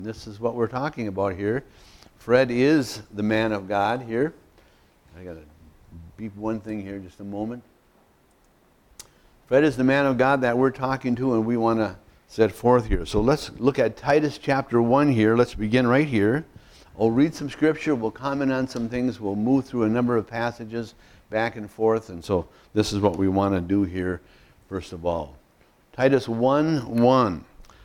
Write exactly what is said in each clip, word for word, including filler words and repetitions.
This is what we're talking about here. Fred is the man of God here. I got to beep one thing here just a moment. Fred is the man of God that we're talking to, and we want to set forth here. So let's look at Titus chapter one here. Let's begin right here. I'll read some scripture. We'll comment on some things. We'll move through a number of passages back and forth. And so this is what we want to do here, first of all. Titus one one.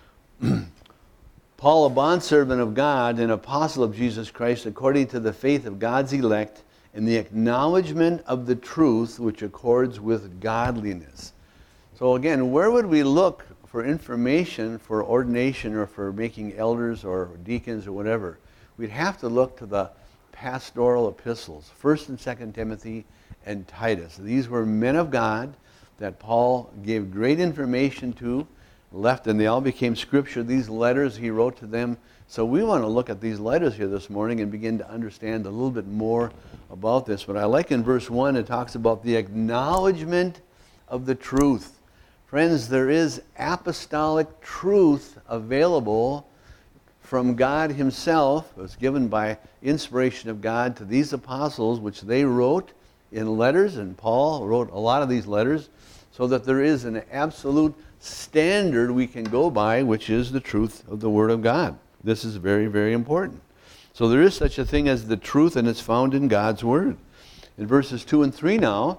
Paul, a bondservant of God and apostle of Jesus Christ, according to the faith of God's elect and the acknowledgement of the truth which accords with godliness. So again, where would we look for information for ordination or for making elders or deacons or whatever? We'd have to look to the pastoral epistles, First and Second Timothy and Titus. These were men of God that Paul gave great information to, left, and they all became scripture. These letters he wrote to them. So we want to look at these letters here this morning and begin to understand a little bit more about this. But I like in verse one, it talks about the acknowledgement of the truth. Friends, there is apostolic truth available from God himself. It was given by inspiration of God to these apostles, which they wrote in letters, and Paul wrote a lot of these letters, so that there is an absolute standard we can go by, which is the truth of the Word of God. This is very, very important. So there is such a thing as the truth, and it's found in God's Word. In verses two and three now,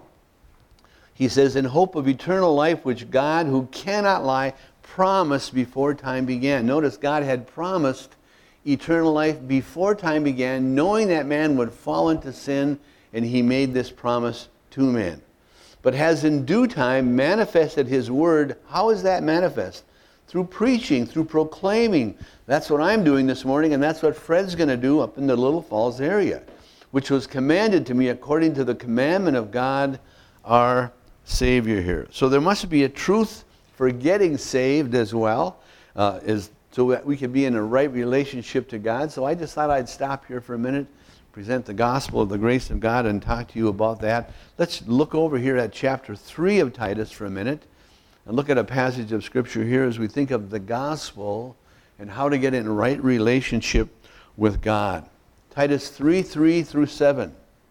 he says, in hope of eternal life, which God, who cannot lie, promised before time began. Notice God had promised eternal life before time began, knowing that man would fall into sin, and he made this promise to man. But has in due time manifested his word. How is that manifest? Through preaching, through proclaiming. That's what I'm doing this morning, and that's what Fred's going to do up in the Little Falls area, which was commanded to me according to the commandment of God, our Savior here. So there must be a truth for getting saved as well, uh, is so that we can be in a right relationship to God. So I just thought I'd stop here for a minute, present the gospel of the grace of God, and talk to you about that. Let's look over here at chapter three of Titus for a minute and look at a passage of scripture here as we think of the gospel and how to get in right relationship with God. Titus three, three through seven.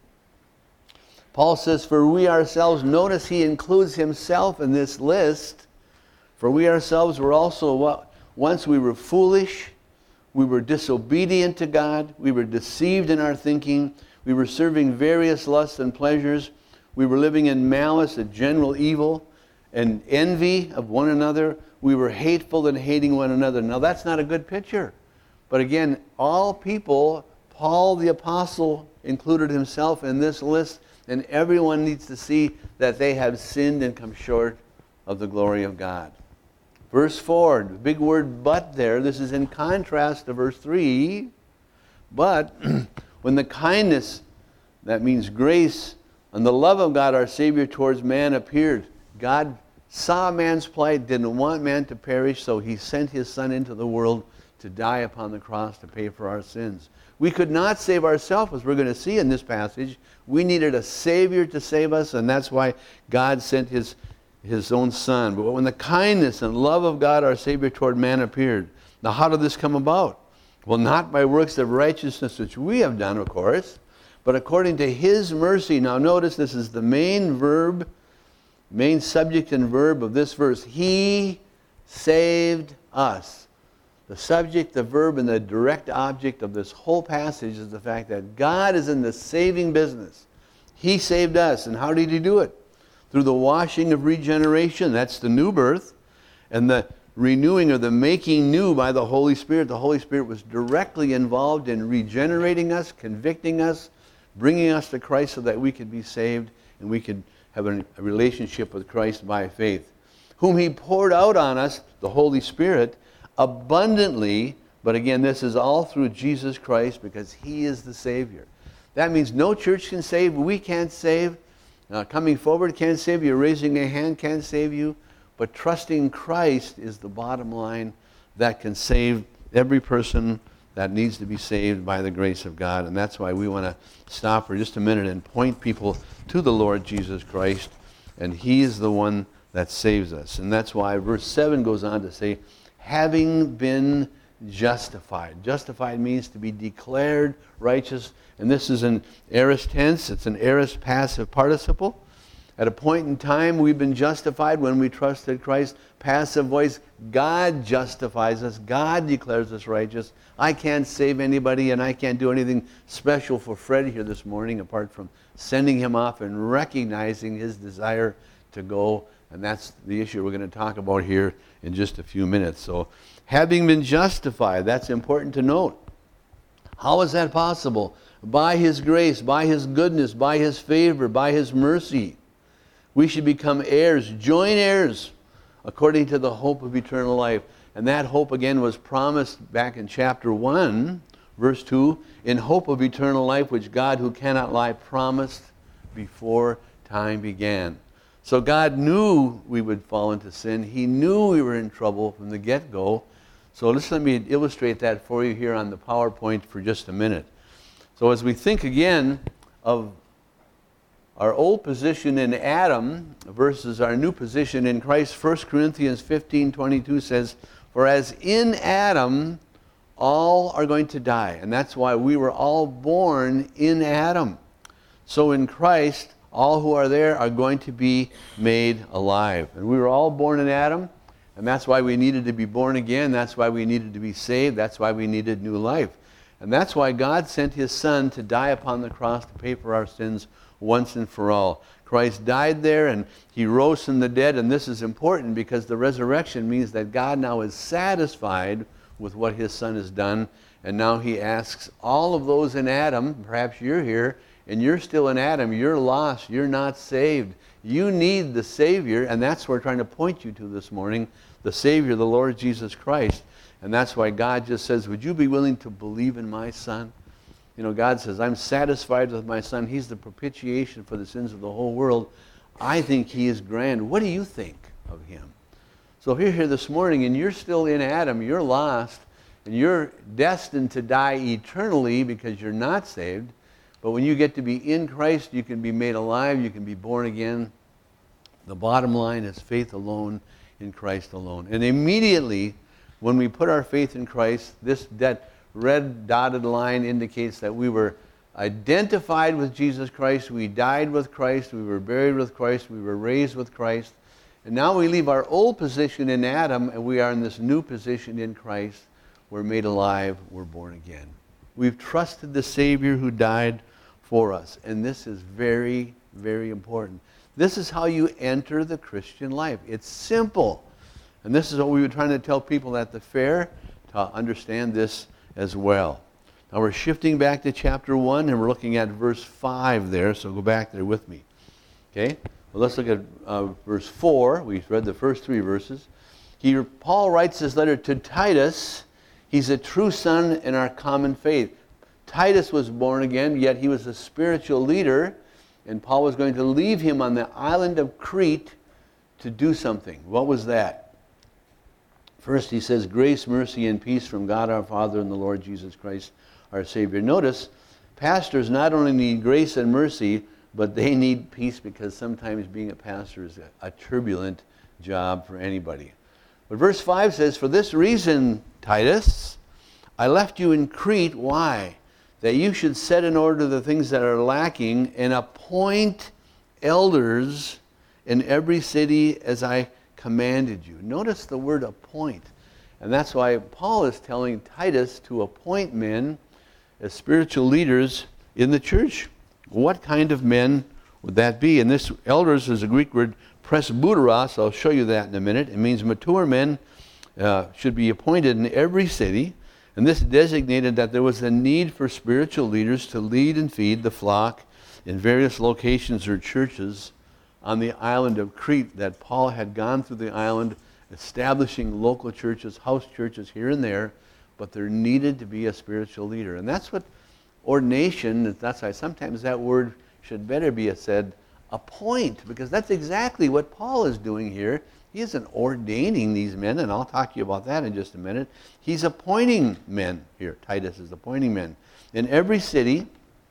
Paul says, for we ourselves, notice he includes himself in this list, for we ourselves were also, what, once we were foolish, we were disobedient to God. We were deceived in our thinking. We were serving various lusts and pleasures. We were living in malice and general evil and envy of one another. We were hateful and hating one another. Now that's not a good picture. But again, all people, Paul the apostle included himself in this list, and everyone needs to see that they have sinned and come short of the glory of God. Verse four, the big word but there, this is in contrast to verse three. But when the kindness, that means grace, and the love of God our Savior towards man appeared, God saw man's plight, didn't want man to perish, so he sent his Son into the world to die upon the cross to pay for our sins. We could not save ourselves, as we're going to see in this passage. We needed a Savior to save us, and that's why God sent his his own Son. But when the kindness and love of God our Savior toward man appeared. Now how did this come about? Well, not by works of righteousness which we have done, of course, but according to his mercy. Now notice this is the main verb, main subject and verb of this verse. He saved us. The subject, the verb, and the direct object of this whole passage is the fact that God is in the saving business. He saved us. And how did he do it? Through the washing of regeneration, that's the new birth, and the renewing or the making new by the Holy Spirit. The Holy Spirit was directly involved in regenerating us, convicting us, bringing us to Christ so that we could be saved and we could have a relationship with Christ by faith. Whom he poured out on us, the Holy Spirit, abundantly, but again, this is all through Jesus Christ because he is the Savior. That means no church can save, we can't save. Uh, coming forward can't save you. Raising a hand can't save you. But trusting Christ is the bottom line that can save every person that needs to be saved by the grace of God. And that's why we want to stop for just a minute and point people to the Lord Jesus Christ. And he is the one that saves us. And that's why verse seven goes on to say, having been justified. Justified means to be declared righteous. And this is an aorist tense. It's an aorist passive participle. At a point in time, we've been justified when we trusted Christ. Passive voice, God justifies us. God declares us righteous. I can't save anybody, and I can't do anything special for Fred here this morning apart from sending him off and recognizing his desire to go. And that's the issue we're going to talk about here in just a few minutes. So, having been justified, that's important to note. How is that possible? By His grace, by His goodness, by His favor, by His mercy. We should become heirs, joint heirs, according to the hope of eternal life. And that hope, again, was promised back in chapter one, verse two, in hope of eternal life, which God, who cannot lie, promised before time began. So God knew we would fall into sin. He knew we were in trouble from the get-go. So let's let me illustrate that for you here on the PowerPoint for just a minute. So as we think again of our old position in Adam versus our new position in Christ, First Corinthians fifteen twenty-two says, "For as in Adam all are going to die." And that's why we were all born in Adam. So in Christ, all who are there are going to be made alive. And we were all born in Adam, and that's why we needed to be born again. That's why we needed to be saved. That's why we needed new life. And that's why God sent His Son to die upon the cross to pay for our sins once and for all. Christ died there and He rose from the dead, and this is important because the resurrection means that God now is satisfied with what His Son has done, and now He asks all of those in Adam, perhaps you're here, and you're still in Adam, you're lost, you're not saved. You need the Savior, and that's what we're trying to point you to this morning, the Savior, the Lord Jesus Christ. And that's why God just says, would you be willing to believe in my Son? You know, God says, I'm satisfied with my Son. He's the propitiation for the sins of the whole world. I think He is grand. What do you think of Him? So if you're here this morning and you're still in Adam, you're lost, and you're destined to die eternally because you're not saved. But when you get to be in Christ, you can be made alive, you can be born again. The bottom line is faith alone in Christ alone. And immediately, when we put our faith in Christ, this that red dotted line indicates that we were identified with Jesus Christ, we died with Christ, we were buried with Christ, we were raised with Christ. And now we leave our old position in Adam, and we are in this new position in Christ. We're made alive, we're born again. We've trusted the Savior who died for us. And this is very, very important. This is how you enter the Christian life. It's simple. And this is what we were trying to tell people at the fair, to understand this as well. Now we're shifting back to chapter one, and we're looking at verse five there, so go back there with me. Okay? Well, let's look at uh, verse four. We've read the first three verses. He, Paul writes this letter to Titus. He's a true son in our common faith. Titus was born again, yet he was a spiritual leader, and Paul was going to leave him on the island of Crete to do something. What was that? First, he says, grace, mercy, and peace from God our Father and the Lord Jesus Christ our Savior. Notice, pastors not only need grace and mercy, but they need peace, because sometimes being a pastor is a, a turbulent job for anybody. But verse five says, for this reason, Titus, I left you in Crete. Why? That you should set in order the things that are lacking and appoint elders in every city as I commanded you. Notice the word appoint. And that's why Paul is telling Titus to appoint men as spiritual leaders in the church. What kind of men would that be? And this elders is a Greek word, presbyteros. I'll show you that in a minute. It means mature men uh, should be appointed in every city. And this designated that there was a need for spiritual leaders to lead and feed the flock in various locations or churches on the island of Crete, that Paul had gone through the island establishing local churches, house churches here and there, but there needed to be a spiritual leader. And that's what ordination, that's why sometimes that word should better be said appoint, because that's exactly what Paul is doing here. He isn't ordaining these men, and I'll talk to you about that in just a minute. He's appointing men here. Titus is appointing men in every city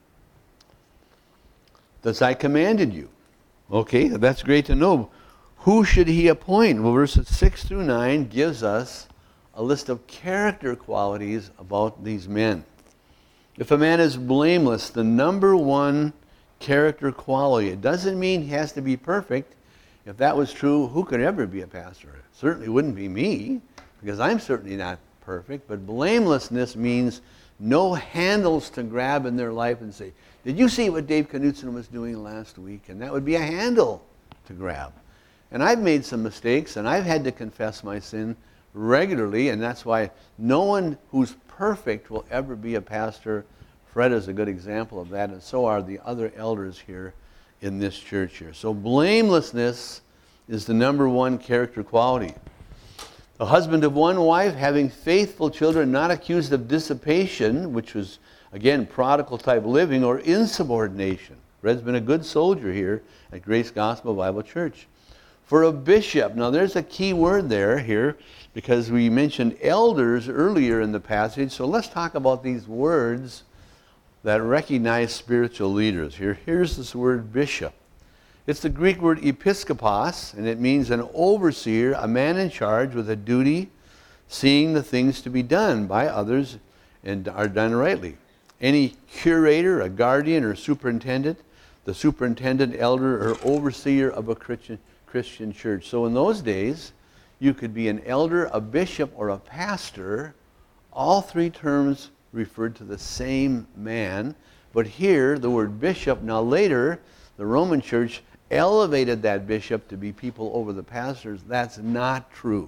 as I commanded you. Okay, that's great to know. Who should he appoint? Well, verses six through nine gives us a list of character qualities about these men. If a man is blameless, the number one character quality, it doesn't mean he has to be perfect. If that was true, who could ever be a pastor? It certainly wouldn't be me, because I'm certainly not perfect. But blamelessness means no handles to grab in their life and say, did you see what Dave Knutson was doing last week? And that would be a handle to grab. And I've made some mistakes, and I've had to confess my sin regularly, and that's why no one who's perfect will ever be a pastor. Fred is a good example of that, and so are the other elders here in this church here. So blamelessness is the number one character quality. The husband of one wife, having faithful children, not accused of dissipation, which was, again, prodigal type living, or insubordination. Fred's been a good soldier here at Grace Gospel Bible Church. For a bishop, now there's a key word there here, because we mentioned elders earlier in the passage, so let's talk about these words that recognize spiritual leaders. Here, here's this word bishop. It's the Greek word episkopos, and it means an overseer, a man in charge with a duty, seeing the things to be done by others and are done rightly. Any curator, a guardian, or superintendent, the superintendent, elder, or overseer of a Christian Christian church. So in those days, you could be an elder, a bishop, or a pastor. All three terms referred to the same man. But here, the word bishop, now later, the Roman church elevated that bishop to be people over the pastors. That's not true.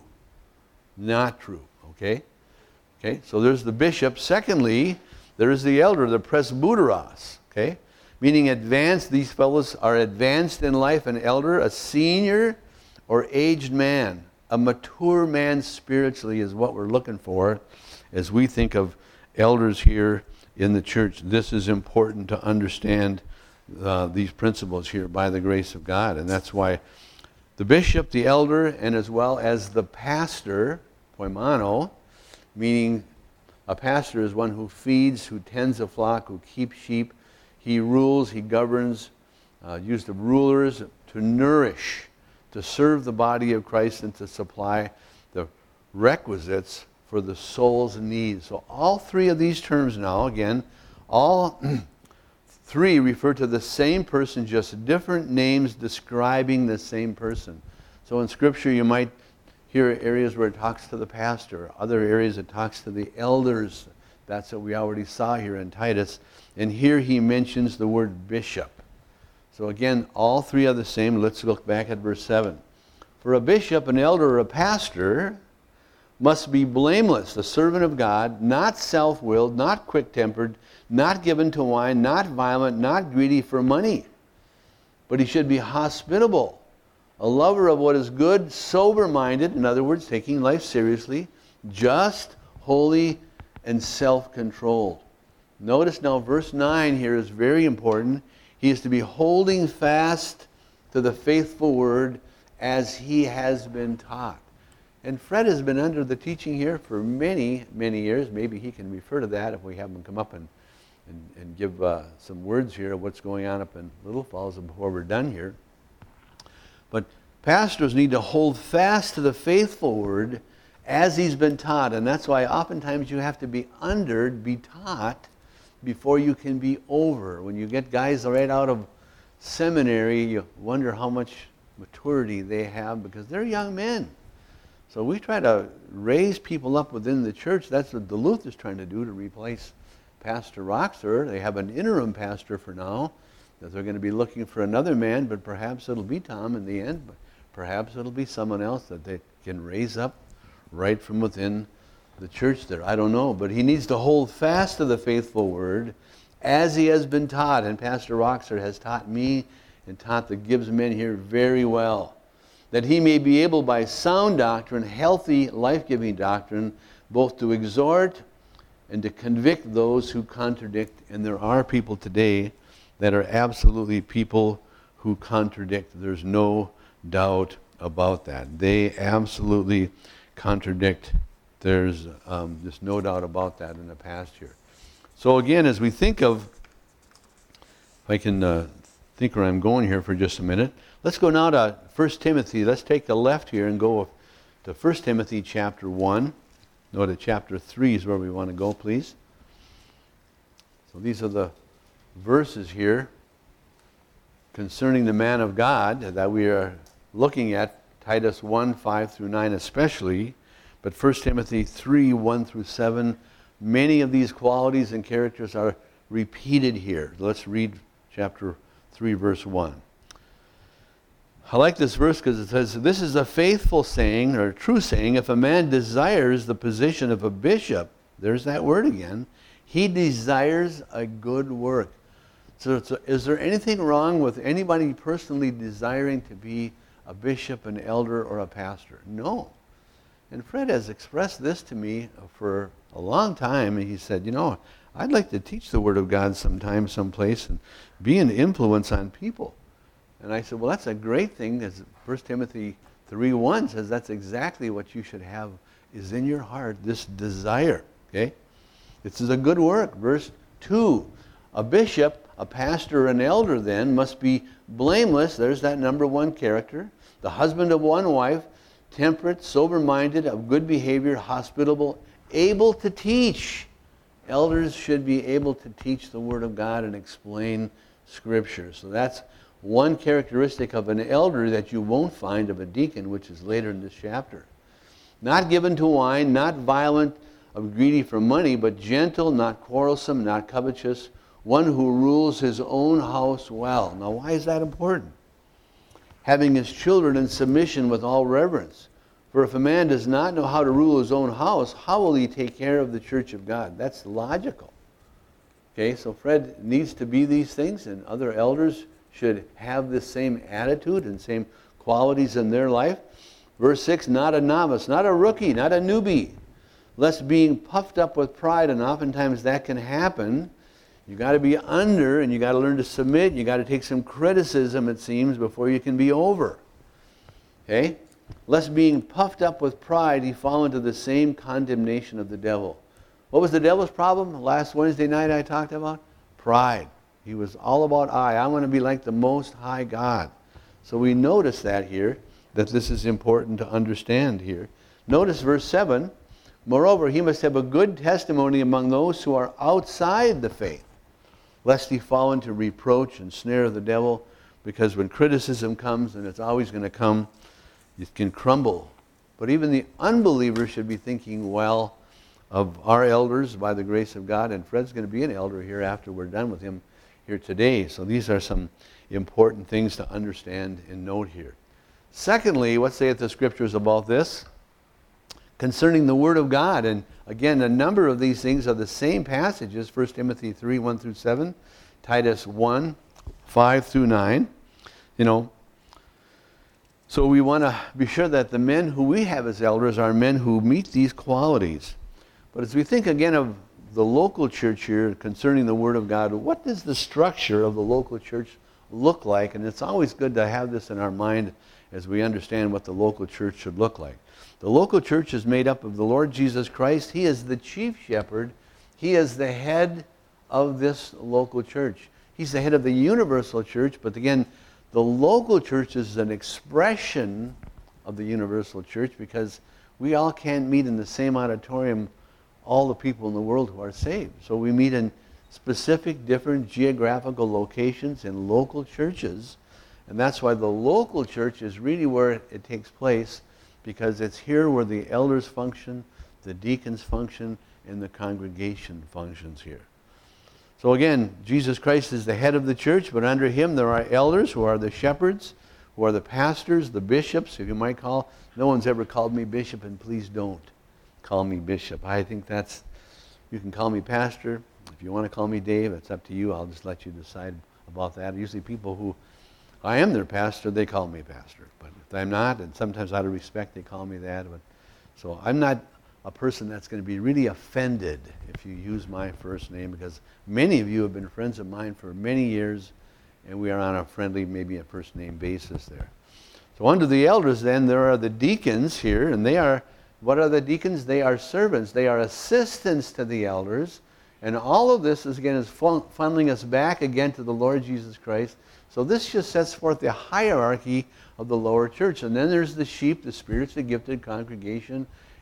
Not true, okay? Okay, so there's the bishop. Secondly, there's the elder, the presbyteros, okay? Meaning advanced, these fellows are advanced in life, an elder, a senior or aged man. A mature man spiritually is what we're looking for as we think of elders here in the church. This is important to understand uh, these principles here by the grace of God. And that's why the bishop, the elder, and as well as the pastor, poimano, meaning a pastor is one who feeds, who tends a flock, who keeps sheep. He rules, he governs, uh, used of rulers to nourish, to serve the body of Christ, and to supply the requisites for the soul's needs. So all three of these terms now, again, all three refer to the same person, just different names describing the same person. So in Scripture you might hear areas where it talks to the pastor, other areas it talks to the elders. That's what we already saw here in Titus. And here he mentions the word bishop. So again, all three are the same. Let's look back at verse seven. For a bishop, an elder, or a pastor must be blameless, a servant of God, not self-willed, not quick-tempered, not given to wine, not violent, not greedy for money. But he should be hospitable, a lover of what is good, sober-minded, in other words, taking life seriously, just, holy, and self-controlled. Notice now verse nine here is very important. He is to be holding fast to the faithful word as he has been taught. And Fred has been under the teaching here for many, many years. Maybe he can refer to that if we have him come up and, and, and give uh, some words here of what's going on up in Little Falls before we're done here. But pastors need to hold fast to the faithful word as he's been taught. And that's why oftentimes you have to be under, be taught, before you can be over. When you get guys right out of seminary, you wonder how much maturity they have because they're young men. So we try to raise people up within the church. That's what Duluth is trying to do to replace Pastor Roxer. They have an interim pastor for now, that they're going to be looking for another man, but perhaps it'll be Tom in the end, but perhaps it'll be someone else that they can raise up right from within the church there. I don't know, but he needs to hold fast to the faithful word as he has been taught. And Pastor Roxer has taught me and taught the Gibbs men here very well, that he may be able by sound doctrine, healthy, life-giving doctrine, both to exhort and to convict those who contradict. And there are people today that are absolutely people who contradict. There's no doubt about that. They absolutely contradict. There's um, just no doubt about that in the past here. So again, as we think of, if I can uh, think where I'm going here for just a minute, let's go now to First Timothy. Let's take the left here and go to First Timothy chapter one. Note that chapter three is where we want to go, please. So these are the verses here concerning the man of God that we are looking at, Titus one, five through nine especially, but First Timothy three, one through seven. Many of these qualities and characters are repeated here. Let's read chapter three, verse one. I like this verse because it says, this is a faithful saying, or a true saying, if a man desires the position of a bishop, there's that word again, he desires a good work. So, so is there anything wrong with anybody personally desiring to be a bishop, an elder, or a pastor? No. And Fred has expressed this to me for a long time. He said, you know, I'd like to teach the Word of God sometime, someplace, and be an influence on people. And I said, well, that's a great thing, as First Timothy three one says, that's exactly what you should have, is in your heart, this desire. Okay? This is a good work. Verse two, a bishop, a pastor, an elder then must be blameless. There's that number one character. The husband of one wife, temperate, sober-minded, of good behavior, hospitable, able to teach. Elders should be able to teach the Word of God and explain Scripture. So that's one characteristic of an elder that you won't find of a deacon, which is later in this chapter. Not given to wine, not violent, of greedy for money, but gentle, not quarrelsome, not covetous, one who rules his own house well. Now, why is that important? Having his children in submission with all reverence. For if a man does not know how to rule his own house, how will he take care of the church of God? That's logical. Okay, so Fred needs to be these things, and other elders should have this same attitude and same qualities in their life. Verse six, not a novice, not a rookie, not a newbie, lest being puffed up with pride, and oftentimes that can happen. You got to be under, and you got to learn to submit. You got to take some criticism, it seems, before you can be over. Okay? Lest being puffed up with pride, he fall into the same condemnation of the devil. What was the devil's problem? Last Wednesday night I talked about pride. He was all about I. I want to be like the Most High God. So we notice that here, that this is important to understand here. Notice verse seven. Moreover, he must have a good testimony among those who are outside the faith, lest he fall into reproach and snare of the devil, because when criticism comes, and it's always going to come, it can crumble. But even the unbeliever should be thinking well of our elders by the grace of God, and Fred's going to be an elder here after we're done with him here today. So these are some important things to understand and note here. Secondly, what saith the Scriptures about this? Concerning the Word of God. And again, a number of these things are the same passages, First Timothy three, one through seven, Titus one, five through nine. You know, so we want to be sure that the men who we have as elders are men who meet these qualities. But as we think again of the local church here concerning the Word of God, what does the structure of the local church look like? And it's always good to have this in our mind as we understand what the local church should look like. The local church is made up of the Lord Jesus Christ. He is the chief shepherd. He is the head of this local church. He's the head of the universal church, but again, the local church is an expression of the universal church, because we all can't meet in the same auditorium, all the people in the world who are saved. So we meet in specific different geographical locations in local churches, and that's why the local church is really where it takes place, because it's here where the elders function, the deacons function, and the congregation functions here. So again, Jesus Christ is the head of the church, but under him there are elders who are the shepherds, who are the pastors, the bishops, if you might call. No one's ever called me bishop, and please don't call me bishop. I think that's, you can call me pastor. If you want to call me Dave, it's up to you. I'll just let you decide about that. Usually people who, I am their pastor, they call me pastor. But if I'm not, and sometimes out of respect they call me that. But so I'm not a person that's going to be really offended if you use my first name, because many of you have been friends of mine for many years, and we are on a friendly, maybe a first name basis there. So under the elders then, there are the deacons here, and they are, what are the deacons? They are servants. They are assistants to the elders. And all of this, is again, is funneling us back again to the Lord Jesus Christ. So this just sets forth the hierarchy of the lower church. And then there's the sheep, the spiritually gifted congregation,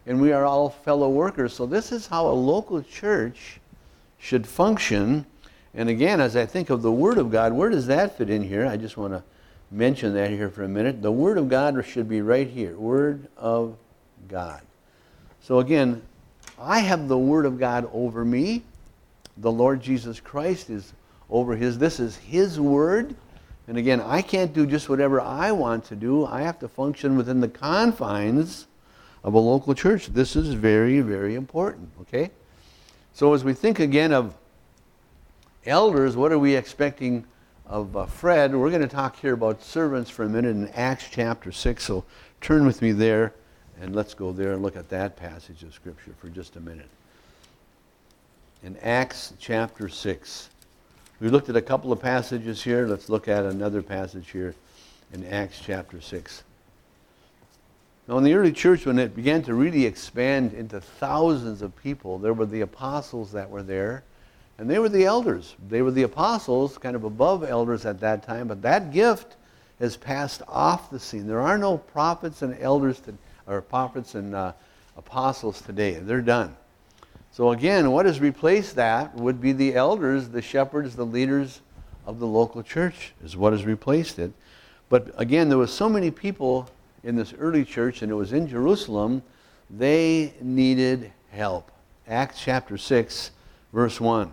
and we are all fellow workers. So this is how a local church should function. And again, as I think of the Word of God, where does that fit in here? I just want to mention that here for a minute. The Word of God should be right here. Word of God. So again, I have the Word of God over me. The Lord Jesus Christ is over His. This is His Word. And again, I can't do just whatever I want to do. I have to function within the confines of a local church. This is very, very important, okay? So as we think again of elders, what are we expecting of uh, Fred? We're going to talk here about servants for a minute in Acts chapter six. So turn with me there, and let's go there and look at that passage of Scripture for just a minute. In Acts chapter six. We looked at a couple of passages here. Let's look at another passage here in Acts chapter six. Now in the early church, when it began to really expand into thousands of people, there were the apostles that were there, and they were the elders. They were the apostles, kind of above elders at that time, but that gift has passed off the scene. There are no prophets and elders, to, or prophets and uh, apostles today. They're done. So again, what has replaced that would be the elders, the shepherds, the leaders of the local church is what has replaced it. But again, there was so many people in this early church, and it was in Jerusalem, they needed help. Acts chapter six, verse one.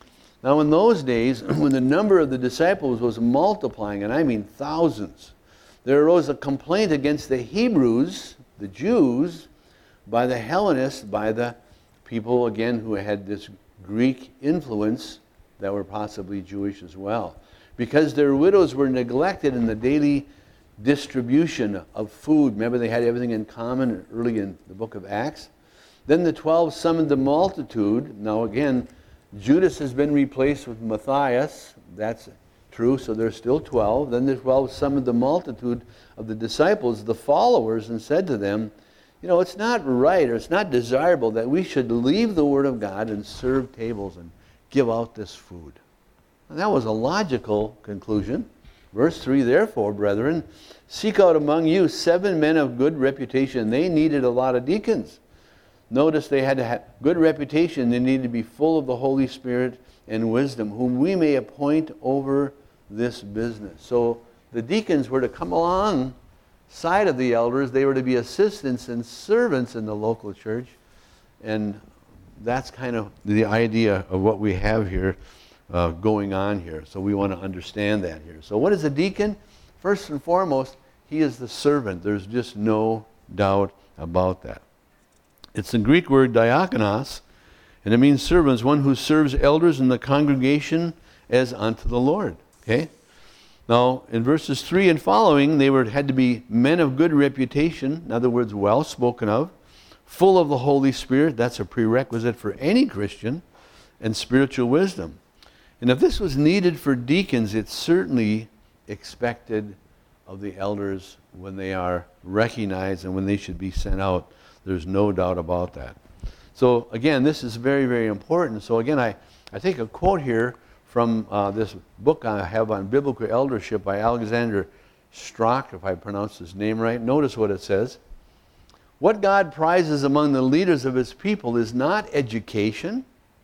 Now in those days, when the number of the disciples was multiplying, and I mean thousands, there arose a complaint against the Hebrews, the Jews, by the Hellenists, by the people, again, who had this Greek influence that were possibly Jewish as well. Because their widows were neglected in the daily distribution of food. Remember, they had everything in common early in the book of Acts. Then the twelve summoned the multitude. Now again, Judas has been replaced with Matthias. That's true, so there's still twelve. Then the twelve summoned the multitude of the disciples, the followers, and said to them, you know, it's not right or it's not desirable that we should leave the Word of God and serve tables and give out this food. And that was a logical conclusion. Verse three, therefore, brethren, seek out among you seven men of good reputation. They needed a lot of deacons. Notice they had to have good reputation. They needed to be full of the Holy Spirit and wisdom, whom we may appoint over this business. So the deacons were to come along side of the elders. They were to be assistants and servants in the local church. And that's kind of the idea of what we have here uh, going on here. So we want to understand that here. So what is a deacon? First and foremost, he is the servant. There's just no doubt about that. It's the Greek word diakonos, and it means servants, one who serves elders in the congregation as unto the Lord. Okay? Now, in verses three and following, they were had to be men of good reputation, in other words, well spoken of, full of the Holy Spirit. That's a prerequisite for any Christian, and spiritual wisdom. And if this was needed for deacons, it's certainly expected of the elders when they are recognized and when they should be sent out. There's no doubt about that. So again, this is very, very important. So again, I, I take a quote here from uh, this book I have on biblical eldership by Alexander Strock, if I pronounce his name right. Notice what it says. What God prizes among the leaders of His people is not education,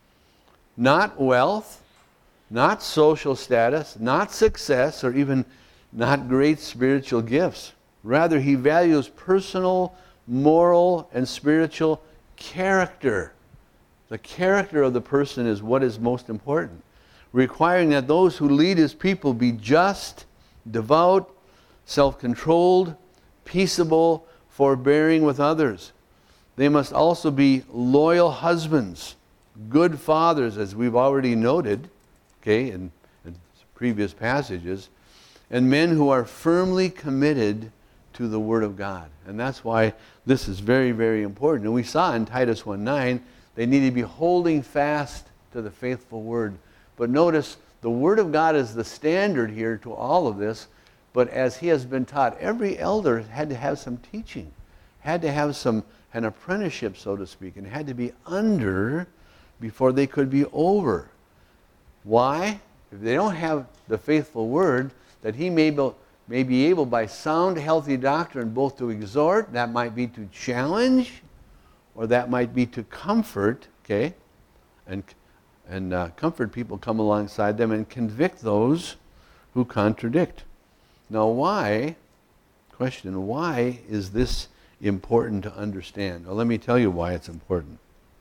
not wealth, not social status, not success, or even not great spiritual gifts. Rather, He values personal, moral, and spiritual character. The character of the person is what is most important, requiring that those who lead His people be just, devout, self-controlled, peaceable, forbearing with others. They must also be loyal husbands, good fathers, as we've already noted, okay, in, in previous passages, and men who are firmly committed to the Word of God. And that's why this is very, very important. And we saw in Titus one nine, they need to be holding fast to the faithful Word. But notice, the Word of God is the standard here to all of this, but as he has been taught, every elder had to have some teaching, had to have some an apprenticeship, so to speak, and had to be under before they could be over. Why? If they don't have the faithful Word, that he may be, may be able by sound, healthy doctrine both to exhort, that might be to challenge, or that might be to comfort, okay, and, and uh, comfort people, come alongside them and convict those who contradict. Now why, question, why is this important to understand? Well, let me tell you why it's important.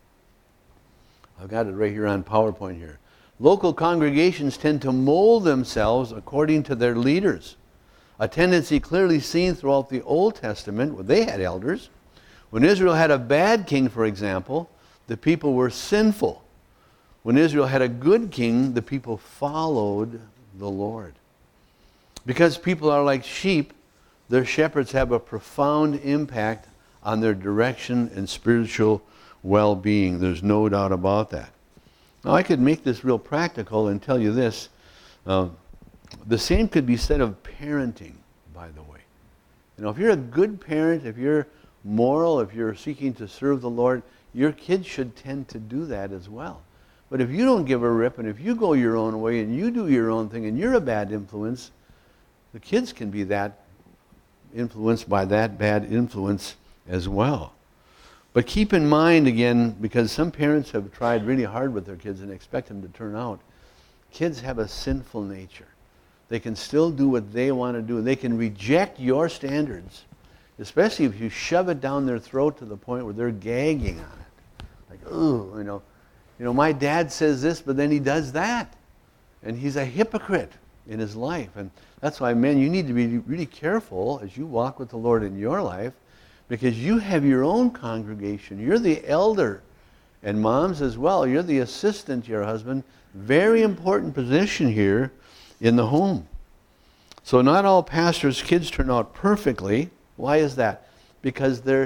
I've got it right here on PowerPoint here. Local congregations tend to mold themselves according to their leaders. A tendency clearly seen throughout the Old Testament, where they had elders. When Israel had a bad king, for example, the people were sinful. When Israel had a good king, the people followed the Lord. Because people are like sheep, their shepherds have a profound impact on their direction and spiritual well-being. There's no doubt about that. Now, I could make this real practical and tell you this. Uh, the same could be said of parenting, by the way. You know, if you're a good parent, if you're moral, if you're seeking to serve the Lord, your kids should tend to do that as well. But if you don't give a rip, and if you go your own way, and you do your own thing, and you're a bad influence, the kids can be that influenced by that bad influence as well. But keep in mind, again, because some parents have tried really hard with their kids and expect them to turn out, kids have a sinful nature. They can still do what they want to do. They can reject your standards, especially if you shove it down their throat to the point where they're gagging on it. Like, ooh, you know, you know, my dad says this, but then he does that. And he's a hypocrite in his life. And that's why, men, you need to be really careful as you walk with the Lord in your life, because you have your own congregation. You're the elder, and moms as well. You're the assistant to your husband. Very important position here in the home. So not all pastors' kids turn out perfectly. Why is that? Because their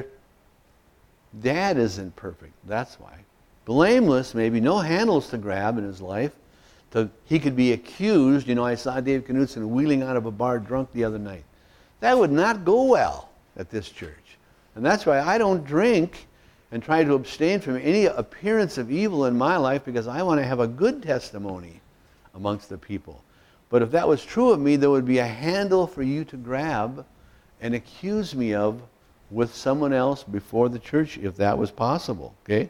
dad isn't perfect. That's why. Blameless, maybe, no handles to grab in his life. To, he could be accused. You know, I saw Dave Knutson wheeling out of a bar drunk the other night. That would not go well at this church. And that's why I don't drink and try to abstain from any appearance of evil in my life, because I want to have a good testimony amongst the people. But if that was true of me, there would be a handle for you to grab and accuse me of with someone else before the church, if that was possible, okay?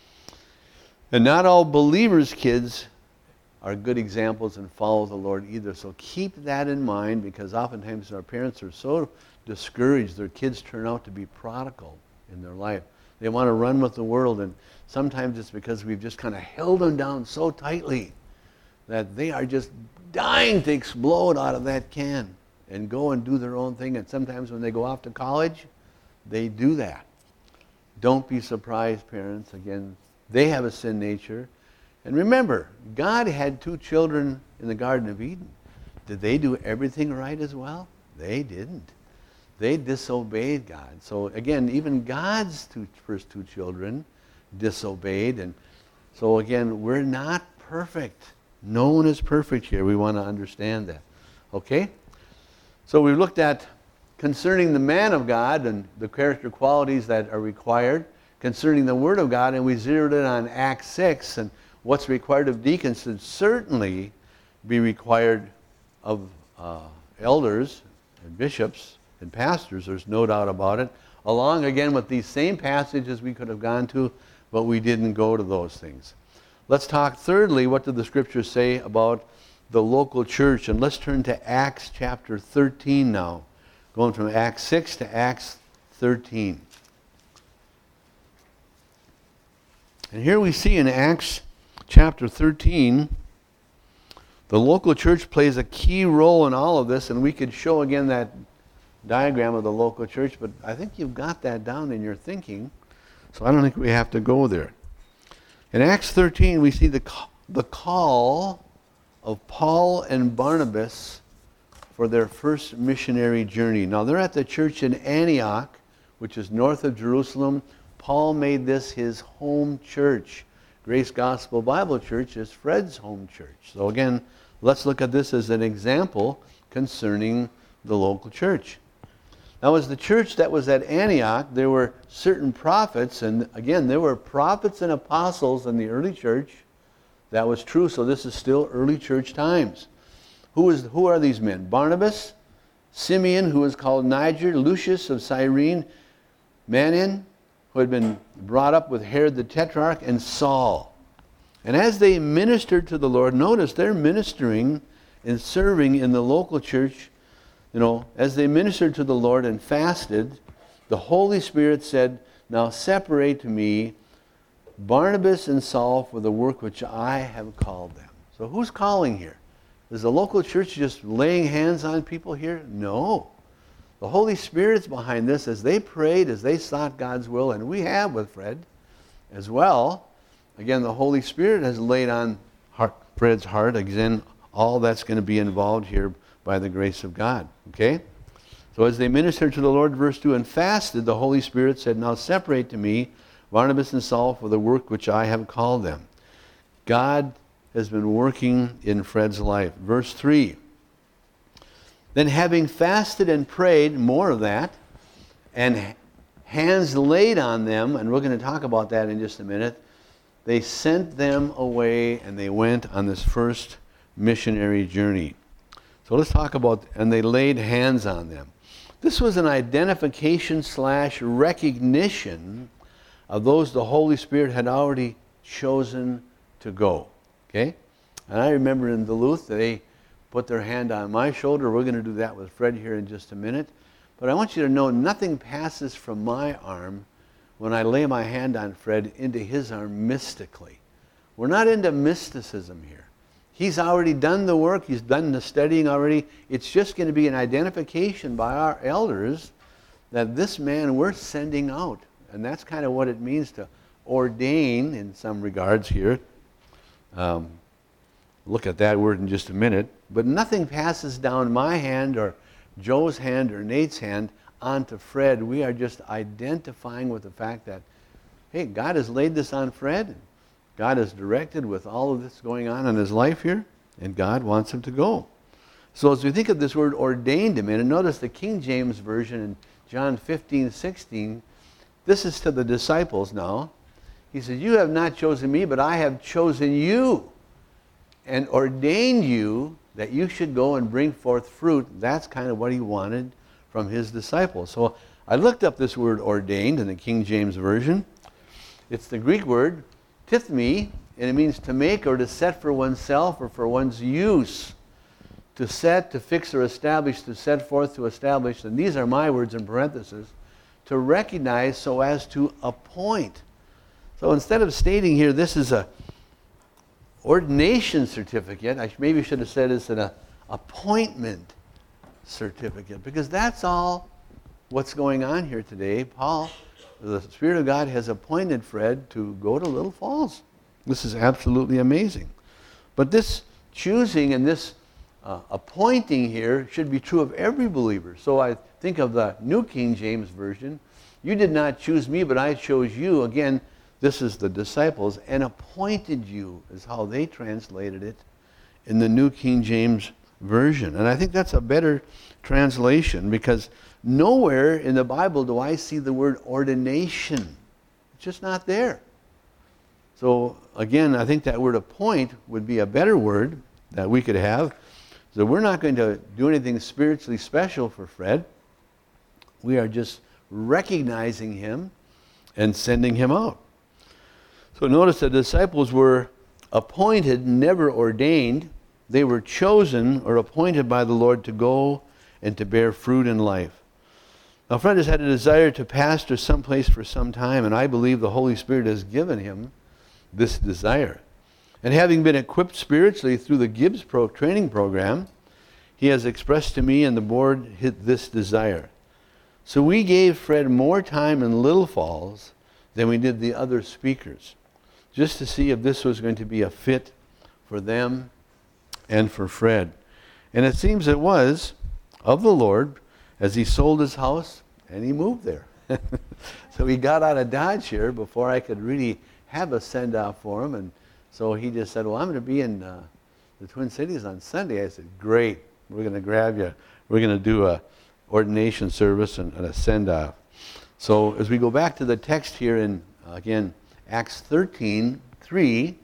And not all believers' kids are good examples and follow the Lord either. So keep that in mind, because oftentimes our parents are so discouraged, their kids turn out to be prodigal in their life. They want to run with the world, and sometimes it's because we've just kind of held them down so tightly that they are just dying to explode out of that can and go and do their own thing. And sometimes when they go off to college, they do that. Don't be surprised, parents. Again, they have a sin nature. And remember, God had two children in the Garden of Eden. Did they do everything right as well? They didn't. They disobeyed God. So again, even God's two, first two children disobeyed. And so again, we're not perfect. No one is perfect here. We want to understand that. Okay? So we looked at concerning the man of God and the character qualities that are required, concerning the Word of God, and we zeroed in on Acts six, and what's required of deacons should certainly be required of uh, elders and bishops and pastors. There's no doubt about it. Along again with these same passages we could have gone to, but we didn't go to those things. Let's talk thirdly, what do the scriptures say about the local church? And let's turn to Acts chapter thirteen now. Going from Acts six to Acts thirteen. And here we see in Acts chapter thirteen, the local church plays a key role in all of this, and we could show again that diagram of the local church, but I think you've got that down in your thinking, so I don't think we have to go there. In Acts thirteen, we see the, the call of Paul and Barnabas for their first missionary journey. Now, they're at the church in Antioch, which is north of Jerusalem. Paul made this his home church. Grace Gospel Bible Church is Fred's home church. So again, let's look at this as an example concerning the local church. Now, as the church that was at Antioch, there were certain prophets, and again, there were prophets and apostles in the early church. That was true, so this is still early church times. Who is who are these men? Barnabas, Simeon, who is called Niger, Lucius of Cyrene, Manaen, who had been brought up with Herod the Tetrarch and Saul. And as they ministered to the Lord, notice they're ministering and serving in the local church. You know, as they ministered to the Lord and fasted, the Holy Spirit said, "Now separate to me Barnabas and Saul for the work which I have called them." So who's calling here? Is the local church just laying hands on people here? No. The Holy Spirit's behind this as they prayed, as they sought God's will, and we have with Fred as well. Again, the Holy Spirit has laid on heart, Fred's heart. Again, all that's going to be involved here by the grace of God. Okay? So as they ministered to the Lord, verse two, and fasted, the Holy Spirit said, "Now separate to me Barnabas and Saul for the work which I have called them." God has been working in Fred's life. Verse three, then having fasted and prayed, more of that, and hands laid on them, and we're going to talk about that in just a minute, they sent them away and they went on this first missionary journey. So let's talk about, and they laid hands on them. This was an identification slash recognition of those the Holy Spirit had already chosen to go. Okay? And I remember in Duluth, they put their hand on my shoulder. We're going to do that with Fred here in just a minute. But I want you to know nothing passes from my arm when I lay my hand on Fred into his arm mystically. We're not into mysticism here. He's already done the work. He's done the studying already. It's just going to be an identification by our elders that this man we're sending out. And that's kind of what it means to ordain in some regards here. Um, look at that word in just a minute. But nothing passes down my hand or Joe's hand or Nate's hand onto Fred. We are just identifying with the fact that, hey, God has laid this on Fred. God is directed with all of this going on in his life here, and God wants him to go. So as we think of this word ordained him, and notice the King James Version in John fifteen sixteen, this is to the disciples now. He says, "You have not chosen me, but I have chosen you and ordained you that you should go and bring forth fruit." That's kind of what he wanted from his disciples. So I looked up this word ordained in the King James Version. It's the Greek word tithmi, and it means to make or to set for oneself or for one's use. To set, to fix or establish, to set forth, to establish. And these are my words in parentheses. To recognize so as to appoint. So instead of stating here this is a ordination certificate, I maybe should have said it's an uh, appointment certificate, because that's all what's going on here today. Paul, the Spirit of God has appointed Fred to go to Little Falls. This is absolutely amazing. But this choosing and this uh, appointing here should be true of every believer. So I think of the New King James Version. "You did not choose me, but I chose you." Again, this is the disciples, "and appointed you," is how they translated it in the New King James Version. And I think that's a better translation, because nowhere in the Bible do I see the word ordination. It's just not there. So again, I think that word appoint would be a better word that we could have. So we're not going to do anything spiritually special for Fred. We are just recognizing him and sending him out. So notice the disciples were appointed, never ordained. They were chosen or appointed by the Lord to go and to bear fruit in life. Now, Fred has had a desire to pastor someplace for some time, and I believe the Holy Spirit has given him this desire. And having been equipped spiritually through the Gibbs Pro training program, he has expressed to me and the board this desire. So we gave Fred more time in Little Falls than we did the other speakers, just to see if this was going to be a fit for them and for Fred. And it seems it was of the Lord, as he sold his house and he moved there. So he got out of Dodge here before I could really have a send-off for him. And so he just said, "Well, I'm going to be in uh, the Twin Cities on Sunday." I said, "Great. We're going to grab you. We're going to do a ordination service and, and a send-off." So as we go back to the text here in, uh, again, Acts thirteen three,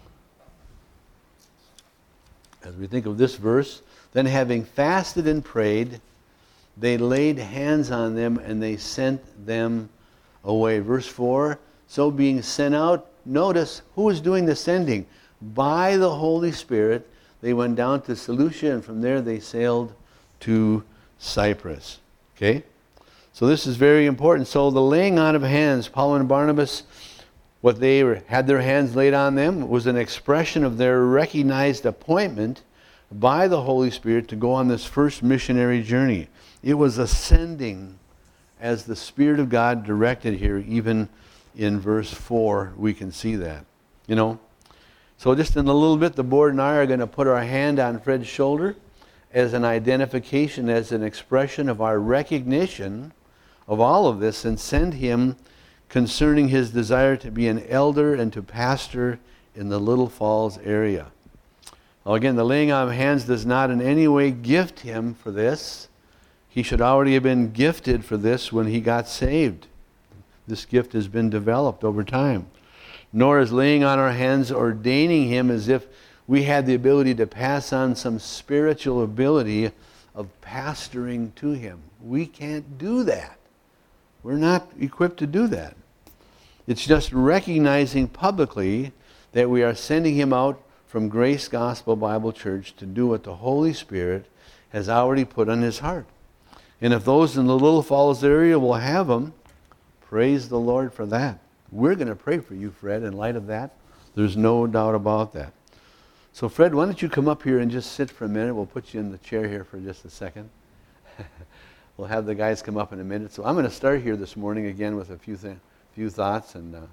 as we think of this verse, "Then having fasted and prayed, they laid hands on them and they sent them away. Verse four, so being sent out, notice who was doing the sending? By the Holy Spirit, they went down to Seleucia, and from there they sailed to Cyprus. Okay? So this is very important. So the laying on of hands, Paul and Barnabas, what they were, had their hands laid on them was an expression of their recognized appointment by the Holy Spirit to go on this first missionary journey. It was ascending as the Spirit of God directed here. Even in verse four, we can see that. You know? So just in a little bit, the board and I are going to put our hand on Fred's shoulder as an identification, as an expression of our recognition of all of this, and send him concerning his desire to be an elder and to pastor in the Little Falls area. Now again, the laying on of hands does not in any way gift him for this. He should already have been gifted for this when he got saved. This gift has been developed over time. Nor is laying on our hands ordaining him as if we had the ability to pass on some spiritual ability of pastoring to him. We can't do that. We're not equipped to do that. It's just recognizing publicly that we are sending him out from Grace Gospel Bible Church to do what the Holy Spirit has already put on his heart. And if those in the Little Falls area will have him, praise the Lord for that. We're going to pray for you, Fred, in light of that. There's no doubt about that. So, Fred, why don't you come up here and just sit for a minute. We'll put you in the chair here for just a second. We'll have the guys come up in a minute. So I'm going to start here this morning again with a few th- few thoughts, and uh,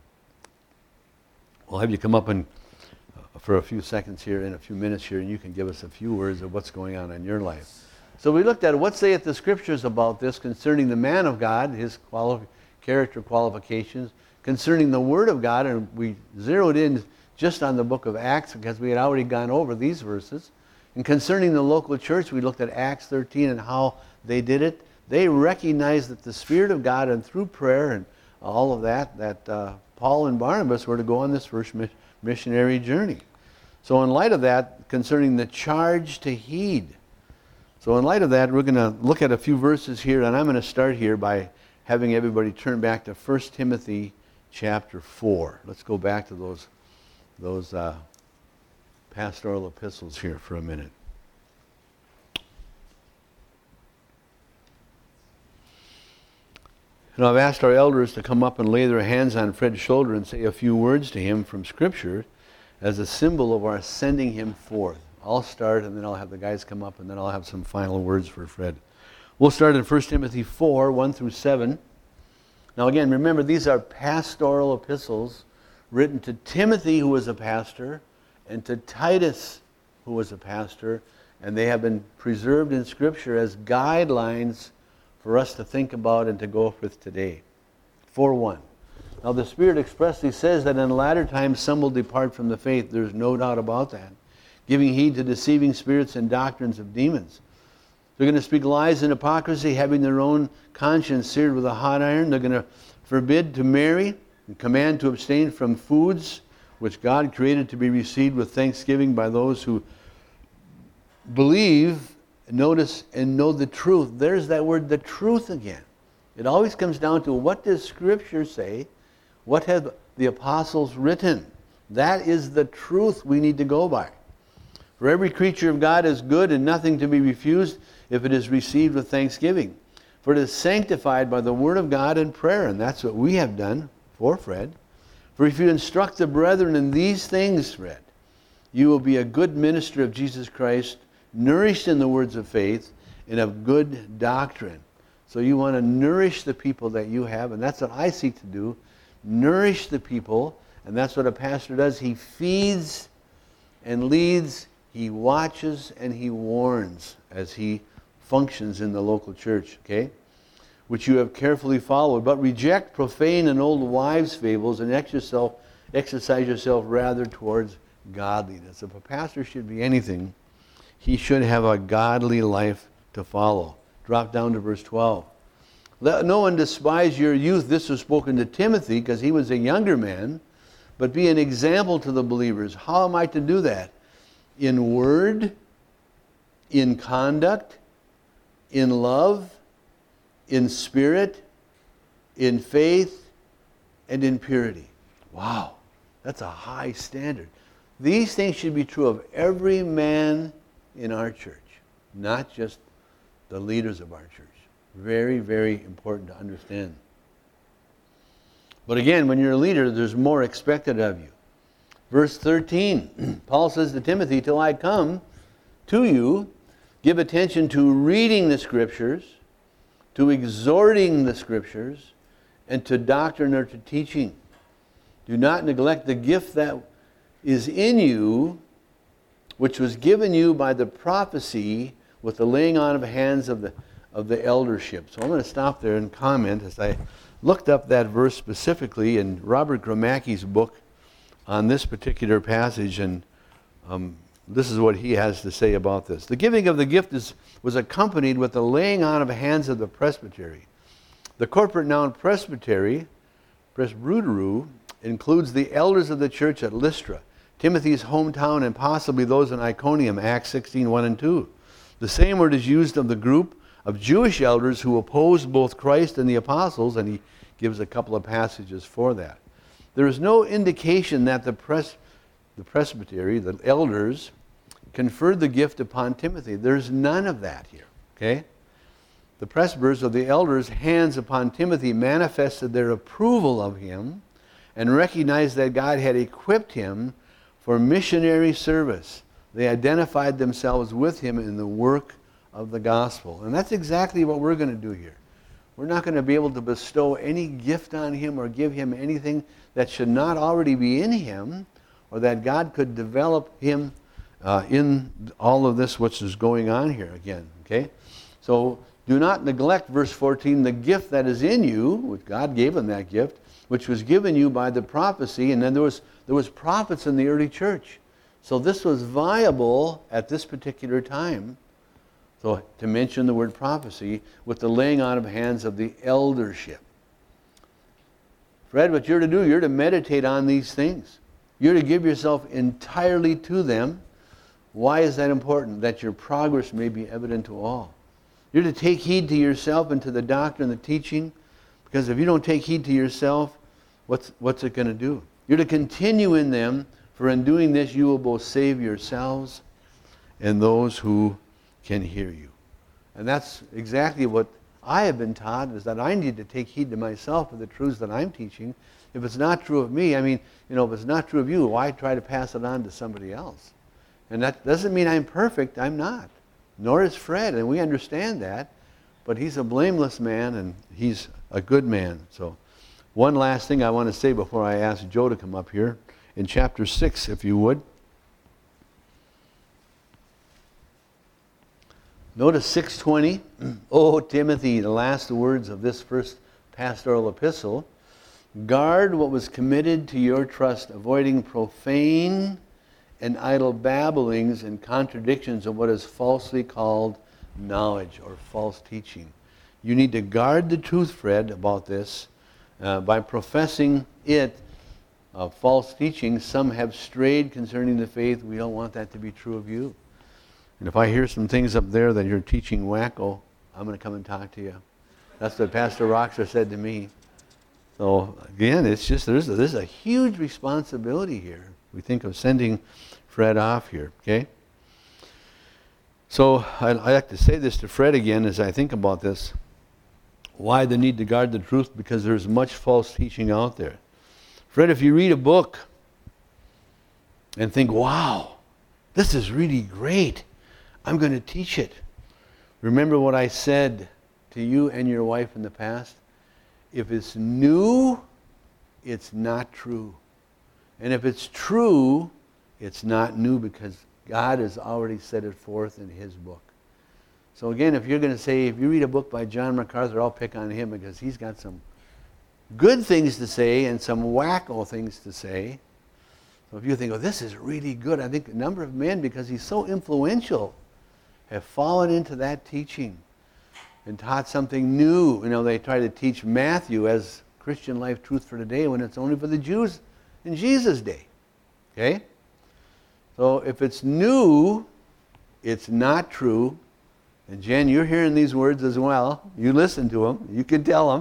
we'll have you come up and uh, for a few seconds here, in a few minutes here, and you can give us a few words of what's going on in your life. So we looked at what saith the Scriptures about this concerning the man of God, his quali- character qualifications, concerning the Word of God, and we zeroed in just on the book of Acts because we had already gone over these verses. And concerning the local church, we looked at Acts thirteen and how they did it. They recognized that the Spirit of God, and through prayer and all of that, that uh, Paul and Barnabas were to go on this first mi- missionary journey. So in light of that, concerning the charge to heed. So in light of that, we're going to look at a few verses here, and I'm going to start here by having everybody turn back to First Timothy chapter four. Let's go back to those, those uh, pastoral epistles here for a minute. You know, I've asked our elders to come up and lay their hands on Fred's shoulder and say a few words to him from Scripture as a symbol of our sending him forth. I'll start, and then I'll have the guys come up, and then I'll have some final words for Fred. We'll start in First Timothy four, one through seven. Now again, remember, these are pastoral epistles written to Timothy, who was a pastor, and to Titus, who was a pastor, and they have been preserved in Scripture as guidelines for us to think about and to go with today. four one. Now the Spirit expressly says that in latter times some will depart from the faith. There's no doubt about that. Giving heed to deceiving spirits and doctrines of demons. They're going to speak lies and hypocrisy, having their own conscience seared with a hot iron. They're going to forbid to marry and command to abstain from foods which God created to be received with thanksgiving by those who believe, notice, and know the truth. There's that word, the truth, again. It always comes down to, what does Scripture say? What have the apostles written? That is the truth we need to go by. For every creature of God is good and nothing to be refused if it is received with thanksgiving. For it is sanctified by the word of God and prayer. And that's what we have done for Fred. For if you instruct the brethren in these things, Fred, you will be a good minister of Jesus Christ, nourished in the words of faith and of good doctrine. So you want to nourish the people that you have, and that's what I seek to do. Nourish the people, and that's what a pastor does. He feeds and leads, he watches, and he warns as he functions in the local church, okay? Which you have carefully followed. But reject profane and old wives' fables, and exercise exercise yourself rather towards godliness. If a pastor should be anything, he should have a godly life to follow. Drop down to verse twelve. Let no one despise your youth. This was spoken to Timothy because he was a younger man. But be an example to the believers. How am I to do that? In word, in conduct, in love, in spirit, in faith, and in purity. Wow, that's a high standard. These things should be true of every man in our church, not just the leaders of our church. Very, very important to understand. But again, when you're a leader, there's more expected of you. Verse thirteen, Paul says to Timothy, till I come to you, give attention to reading the Scriptures, to exhorting the Scriptures, and to doctrine or to teaching. Do not neglect the gift that is in you, which was given you by the prophecy with the laying on of hands of the of the eldership. So I'm going to stop there and comment as I looked up that verse specifically in Robert Gromacki's book on this particular passage, and um, this is what he has to say about this. The giving of the gift is, was accompanied with the laying on of hands of the presbytery. The corporate noun presbytery, presbyteru, includes the elders of the church at Lystra, Timothy's hometown, and possibly those in Iconium, Acts sixteen, one and two. The same word is used of the group of Jewish elders who opposed both Christ and the apostles, and he gives a couple of passages for that. There is no indication that the, pres- the presbytery, the elders, conferred the gift upon Timothy. There's none of that here, okay? The presbyters of the elders' hands upon Timothy manifested their approval of him and recognized that God had equipped him for missionary service. They identified themselves with him in the work of the gospel. And that's exactly what we're going to do here. We're not going to be able to bestow any gift on him or give him anything that should not already be in him, or that God could develop him uh, in all of this which is going on here again. Okay? So do not neglect, verse fourteen, the gift that is in you, which God gave him that gift, which was given you by the prophecy. And then there was there was prophets in the early church. So this was viable at this particular time. So to mention the word prophecy, with the laying on of hands of the eldership. Fred, what you're to do, you're to meditate on these things. You're to give yourself entirely to them. Why is that important? That your progress may be evident to all. You're to take heed to yourself and to the doctrine and the teaching, because if you don't take heed to yourself, what's, what's it going to do? You're to continue in them, for in doing this you will both save yourselves and those who can hear you. And that's exactly what I have been taught, is that I need to take heed to myself of the truths that I'm teaching. If it's not true of me, I mean, you know, if it's not true of you, why try to pass it on to somebody else? And that doesn't mean I'm perfect. I'm not. Nor is Fred, and we understand that. But he's a blameless man, and he's a good man. So one last thing I want to say before I ask Joe to come up here. In chapter six, if you would. Notice six twenty, O Timothy, the last words of this first pastoral epistle, guard what was committed to your trust, avoiding profane and idle babblings and contradictions of what is falsely called knowledge or false teaching. You need to guard the truth, Fred, about this. Uh, by professing it, uh, false teaching, some have strayed concerning the faith. We don't want that to be true of you. And if I hear some things up there that you're teaching wacko, I'm going to come and talk to you. That's what Pastor Roxer said to me. So again, it's just, there's a, there's a huge responsibility here. We think of sending Fred off here, okay? So I, I like to say this to Fred again as I think about this. Why the need to guard the truth? Because there's much false teaching out there. Fred, if you read a book and think, wow, this is really great, I'm going to teach it. Remember what I said to you and your wife in the past? If it's new, it's not true. And if it's true, it's not new, because God has already set it forth in his book. So again, if you're going to say, if you read a book by John MacArthur, I'll pick on him because he's got some good things to say and some wacko things to say. So if you think, oh, this is really good, I think a number of men, because he's so influential, have fallen into that teaching and taught something new. You know, they try to teach Matthew as Christian life truth for today when it's only for the Jews in Jesus' day. Okay? So if it's new, it's not true. And Jen, you're hearing these words as well. You listen to them. You can tell them.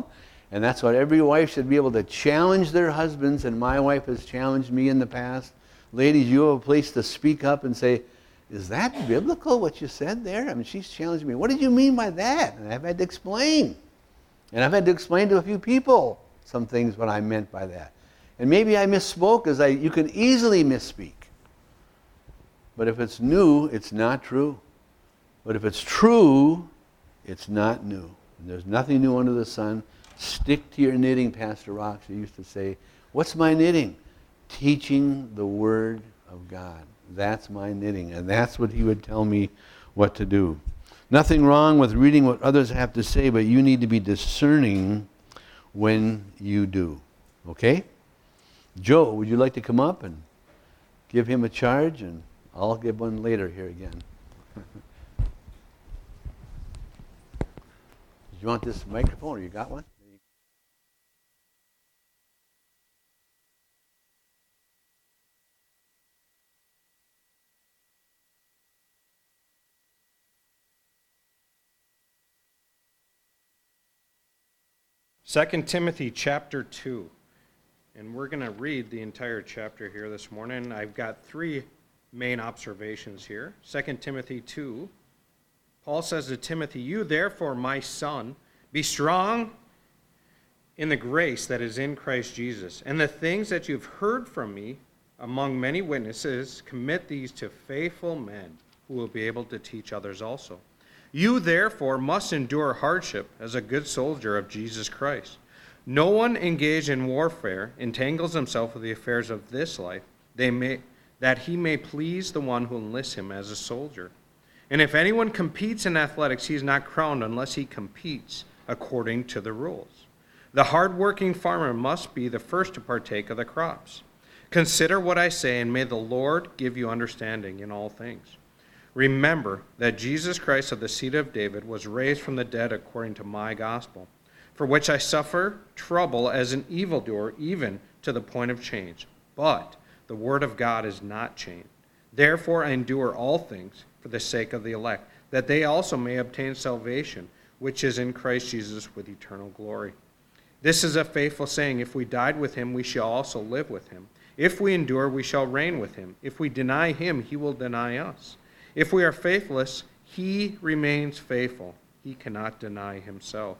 And that's what every wife should be able to challenge their husbands, and my wife has challenged me in the past. Ladies, you have a place to speak up and say, is that biblical what you said there? I mean, she's challenged me. What did you mean by that? And I've had to explain. And I've had to explain to a few people some things what I meant by that. And maybe I misspoke, as I you can easily misspeak. But if it's new, it's not true. But if it's true, it's not new. And there's nothing new under the sun. Stick to your knitting, Pastor Roxy used to say. What's my knitting? Teaching the Word of God. That's my knitting. And that's what he would tell me what to do. Nothing wrong with reading what others have to say, but you need to be discerning when you do. Okay? Joe, would you like to come up and give him a charge? And I'll give one later here again. You want this microphone, or you got one? Second Timothy chapter two. And we're going to read the entire chapter here this morning. I've got three main observations here. Second Timothy two. Paul says to Timothy, "You therefore, my son, be strong in the grace that is in Christ Jesus, and the things that you've heard from me among many witnesses, commit these to faithful men who will be able to teach others also. You therefore must endure hardship as a good soldier of Jesus Christ. No one engaged in warfare entangles himself with the affairs of this life, they may, that he may please the one who enlists him as a soldier. And if anyone competes in athletics, he is not crowned unless he competes according to the rules. The hard-working farmer must be the first to partake of the crops. Consider what I say, and may the Lord give you understanding in all things. Remember that Jesus Christ of the seed of David was raised from the dead according to my gospel, for which I suffer trouble as an evildoer, even to the point of change. But the word of God is not changed. Therefore I endure all things for the sake of the elect, that they also may obtain salvation, which is in Christ Jesus with eternal glory. This is a faithful saying, if we died with him, we shall also live with him. If we endure, we shall reign with him. If we deny him, he will deny us. If we are faithless, he remains faithful. He cannot deny himself.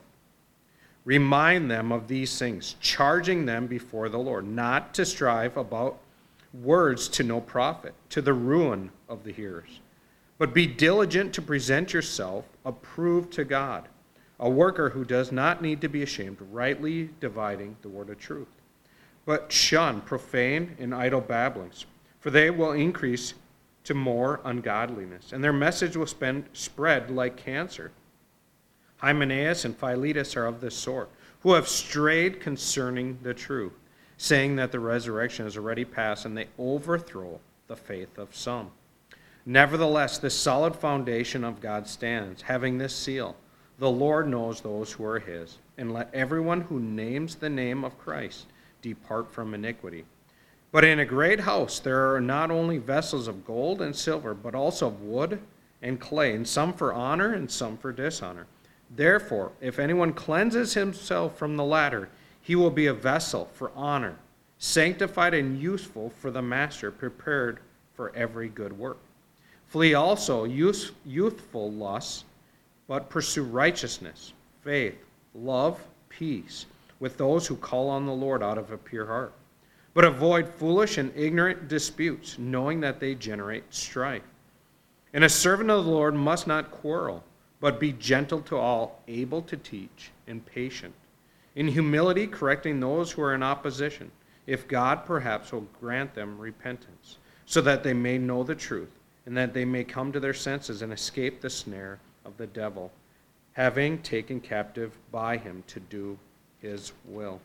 Remind them of these things, charging them before the Lord, not to strive about words to no profit, to the ruin of the hearers. But be diligent to present yourself approved to God, a worker who does not need to be ashamed, rightly dividing the word of truth. But shun profane and idle babblings, for they will increase to more ungodliness, and their message will spend, spread like cancer. Hymenaeus and Philetus are of this sort, who have strayed concerning the truth, saying that the resurrection is already past, and they overthrow the faith of some. Nevertheless, this solid foundation of God stands, having this seal: the Lord knows those who are his, and let everyone who names the name of Christ depart from iniquity. But in a great house there are not only vessels of gold and silver, but also of wood and clay, and some for honor and some for dishonor. Therefore, if anyone cleanses himself from the latter, he will be a vessel for honor, sanctified and useful for the master, prepared for every good work. Flee also youth, youthful lusts, but pursue righteousness, faith, love, peace, with those who call on the Lord out of a pure heart. But avoid foolish and ignorant disputes, knowing that they generate strife. And a servant of the Lord must not quarrel, but be gentle to all, able to teach, and patient, in humility correcting those who are in opposition, if God perhaps will grant them repentance, so that they may know the truth, and that they may come to their senses and escape the snare of the devil, having taken captive by him to do his will."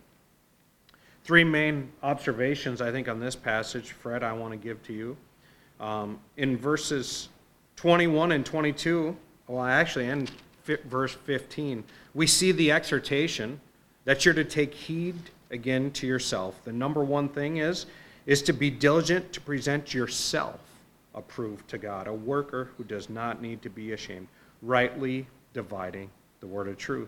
Three main observations, I think, on this passage, Fred, I want to give to you. Um, in verses twenty-one and twenty-two, well, actually, and verse fifteen, we see the exhortation that you're to take heed again to yourself. The number one thing is, is to be diligent to present yourself approved to God, a worker who does not need to be ashamed, rightly dividing the word of truth.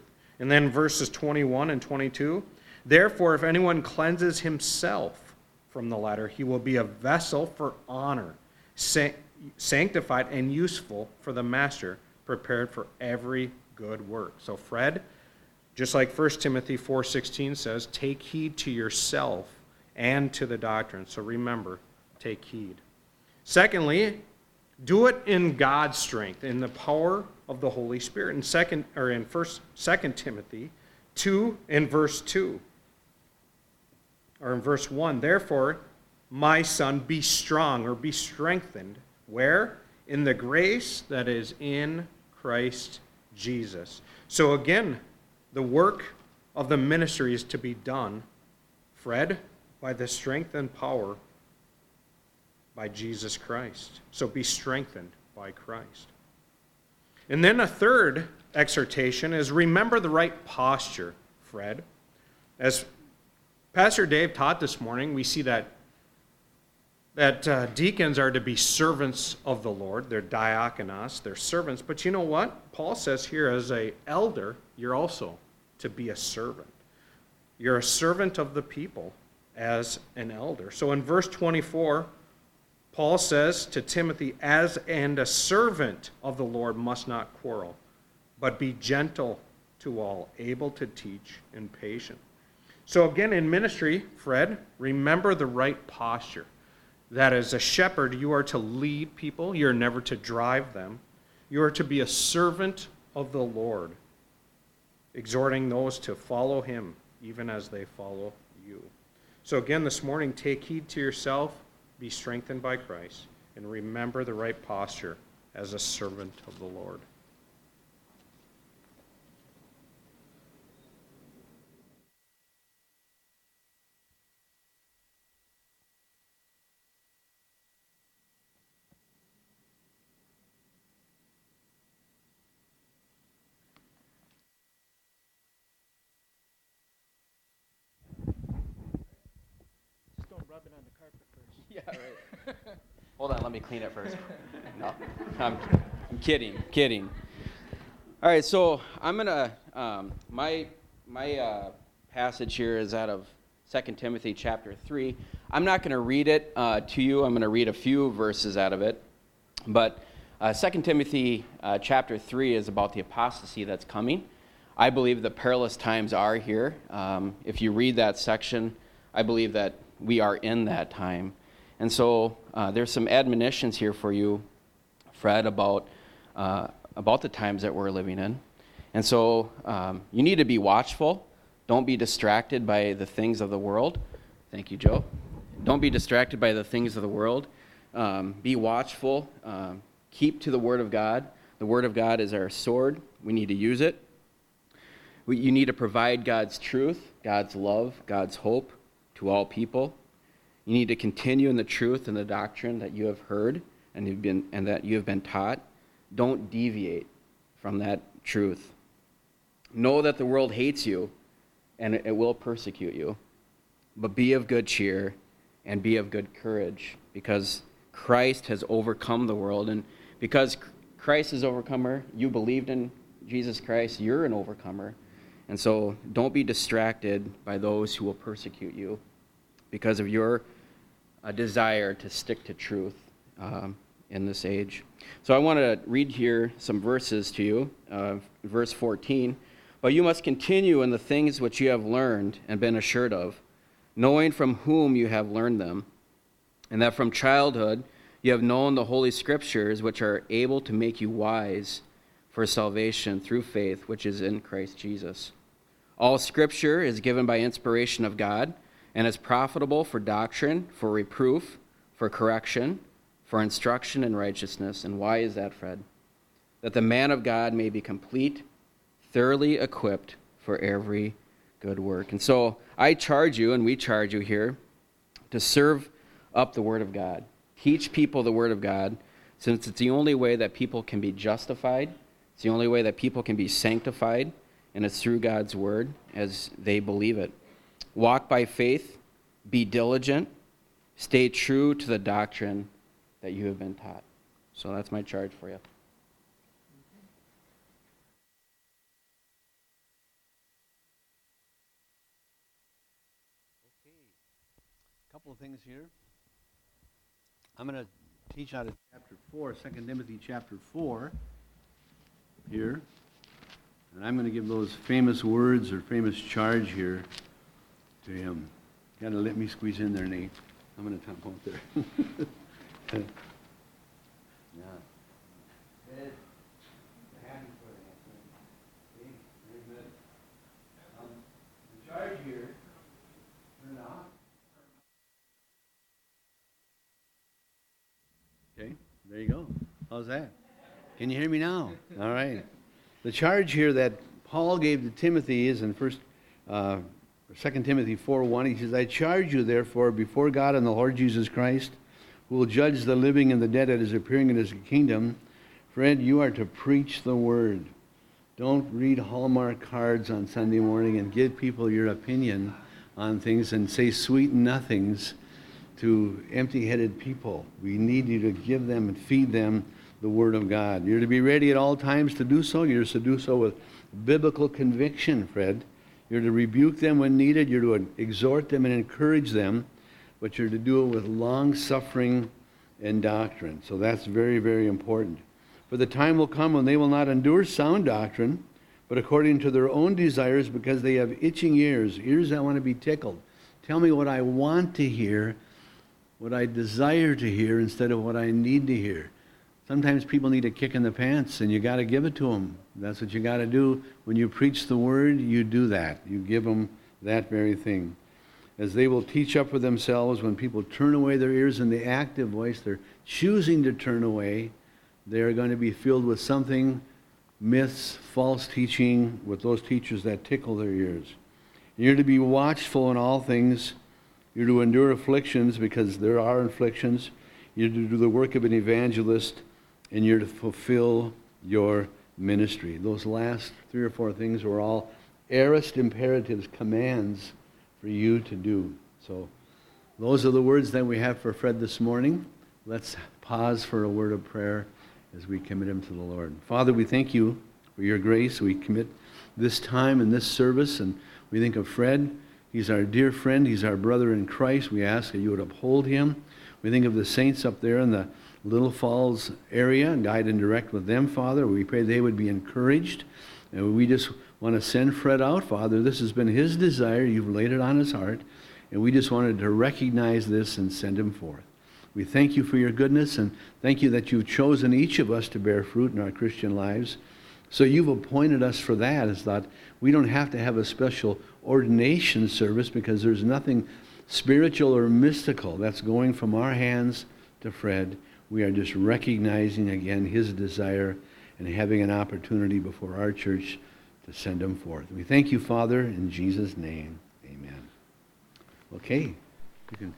And then verses twenty-one and twenty-two, therefore, if anyone cleanses himself from the latter, he will be a vessel for honor, sanctified and useful for the master, prepared for every good work. So Fred, just like First Timothy four sixteen says, take heed to yourself and to the doctrine. So remember, take heed. Secondly, do it in God's strength, in the power of the Holy Spirit. In second or in first second Timothy two in verse two. Or in verse one, therefore, my son, be strong or be strengthened. Where? In the grace that is in Christ Jesus. So again, the work of the ministry is to be done, Fred, by the strength and power by Jesus Christ. So be strengthened by Christ. And then a third exhortation is remember the right posture, Fred. As Pastor Dave taught this morning, we see that that uh, deacons are to be servants of the Lord. They're diakonos, they're servants. But you know what? Paul says here, as an elder, you're also to be a servant. You're a servant of the people as an elder. So in verse twenty-four, Paul says to Timothy, as and a servant of the Lord must not quarrel, but be gentle to all, able to teach, and patient. So again, in ministry, Fred, remember the right posture. That as a shepherd, you are to lead people. You're never to drive them. You are to be a servant of the Lord, exhorting those to follow him, even as they follow you. So again, this morning, take heed to yourself, be strengthened by Christ, and remember the right posture as a servant of the Lord. Rub it on the carpet first. Yeah, right. Hold on, let me clean it first. No, I'm, I'm kidding, kidding. All right, so I'm gonna um, my my uh, passage here is out of Second Timothy chapter three. I'm not gonna read it uh, to you. I'm gonna read a few verses out of it, but uh, Second Timothy uh, chapter three is about the apostasy that's coming. I believe the perilous times are here. Um, if you read that section, I believe that we are in that time. And so uh, there's some admonitions here for you, Fred, about uh, about the times that we're living in. And so um, you need to be watchful. Don't be distracted by the things of the world. Thank you, Joe. Don't be distracted by the things of the world. Um, be watchful. Um, keep to the Word of God. The Word of God is our sword. We need to use it. We, you need to provide God's truth, God's love, God's hope to all people. You need to continue in the truth and the doctrine that you have heard and you've been and that you have been taught. Don't deviate from that truth. Know that the world hates you and it, it will persecute you. But be of good cheer and be of good courage, because Christ has overcome the world, and because Christ is overcomer, you believed in Jesus Christ, you're an overcomer. And so don't be distracted by those who will persecute you because of your uh, desire to stick to truth um, in this age. So I want to read here some verses to you. Uh, verse fourteen, but you must continue in the things which you have learned and been assured of, knowing from whom you have learned them, and that from childhood you have known the Holy Scriptures, which are able to make you wise for salvation through faith, which is in Christ Jesus. All Scripture is given by inspiration of God, and is profitable for doctrine, for reproof, for correction, for instruction in righteousness. And why is that, Fred? That the man of God may be complete, thoroughly equipped for every good work. And so I charge you, and we charge you here, to serve up the Word of God. Teach people the Word of God, since it's the only way that people can be justified. It's the only way that people can be sanctified, and it's through God's Word as they believe it. Walk by faith, be diligent, stay true to the doctrine that you have been taught. So that's my charge for you. couple of things here. I'm going to teach out of chapter four, Second Timothy chapter four, here. And I'm going to give those famous words or famous charge here to him. Got to let me squeeze in there, Nate. I'm going to top out there. Yeah. Ed, happy for that. Okay, very good. Um, the charge here, turn it off. Okay, there you go. How's that? Can you hear me now? All right. The charge here that Paul gave to Timothy is in First, uh, Second Timothy four one. He says, "I charge you, therefore, before God and the Lord Jesus Christ, who will judge the living and the dead at his appearing in his kingdom. Friend, you are to preach the word. Don't read Hallmark cards on Sunday morning and give people your opinion on things and say sweet nothings to empty-headed people. We need you to give them and feed them the Word of God. You're to be ready at all times to do so. You're to do so with biblical conviction, Fred. You're to rebuke them when needed. You're to exhort them and encourage them, but you're to do it with long-suffering and doctrine. So that's very, very important. For the time will come when they will not endure sound doctrine, but according to their own desires, because they have itching ears, ears that want to be tickled. Tell me what I want to hear, what I desire to hear, instead of what I need to hear. Sometimes people need a kick in the pants, and you got to give it to them. That's what you got to do. When you preach the word, you do that. You give them that very thing. As they will teach up for themselves, when people turn away their ears in the active voice, they're choosing to turn away, they are going to be filled with something, myths, false teaching, with those teachers that tickle their ears. You're to be watchful in all things. You're to endure afflictions, because there are afflictions. You're to do the work of an evangelist, and you're to fulfill your ministry. Those last three or four things were all aorist imperatives, commands for you to do. So those are the words that we have for Fred this morning. Let's pause for a word of prayer as we commit him to the Lord. Father, we thank you for your grace. We commit this time and this service, and we think of Fred. He's our dear friend. He's our brother in Christ. We ask that you would uphold him. We think of the saints up there in the Little Falls area, and guide and direct with them, Father. We pray they would be encouraged. And we just want to send Fred out, Father. This has been his desire. You've laid it on his heart. And we just wanted to recognize this and send him forth. We thank you for your goodness, and thank you that you've chosen each of us to bear fruit in our Christian lives. So you've appointed us for that, is that we don't have to have a special ordination service, because there's nothing spiritual or mystical that's going from our hands to Fred. We are just recognizing again his desire and having an opportunity before our church to send him forth. We thank you, Father, in Jesus' name. Amen. Okay, you can